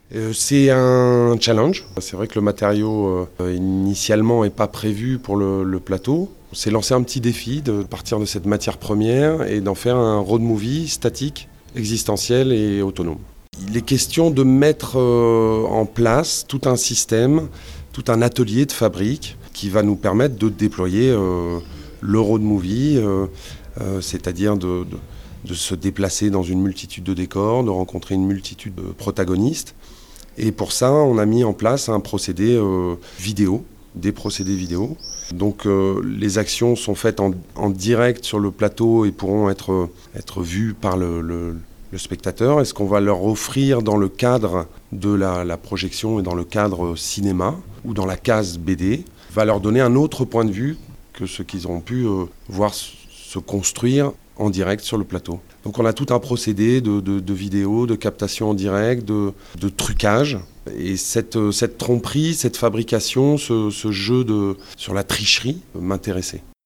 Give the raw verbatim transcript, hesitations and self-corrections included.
Euh, c'est un challenge. C'est vrai que le matériau euh, initialement n'est pas prévu pour le, le plateau. On s'est lancé un petit défi de partir de cette matière première et d'en faire un road movie statique, existentiel et autonome. Il est question de mettre euh, en place tout un système, tout un atelier de fabrique qui va nous permettre de déployer euh, le road movie, euh, euh, c'est-à-dire de, de, de se déplacer dans une multitude de décors, de rencontrer une multitude de protagonistes. Et pour ça, on a mis en place un procédé euh, vidéo, des procédés vidéo. Donc euh, les actions sont faites en, en direct sur le plateau et pourront être, être vues par le, le, le spectateur. Et ce qu'on va leur offrir dans le cadre de la, la projection et dans le cadre cinéma ou dans la case B D va leur donner un autre point de vue que ce qu'ils auront pu euh, voir se construire en direct sur le plateau. Donc on a tout un procédé de, de, de vidéo, de captation en direct, de, de trucage. Et cette, cette tromperie, cette fabrication, ce, ce jeu de, sur la tricherie m'intéressait.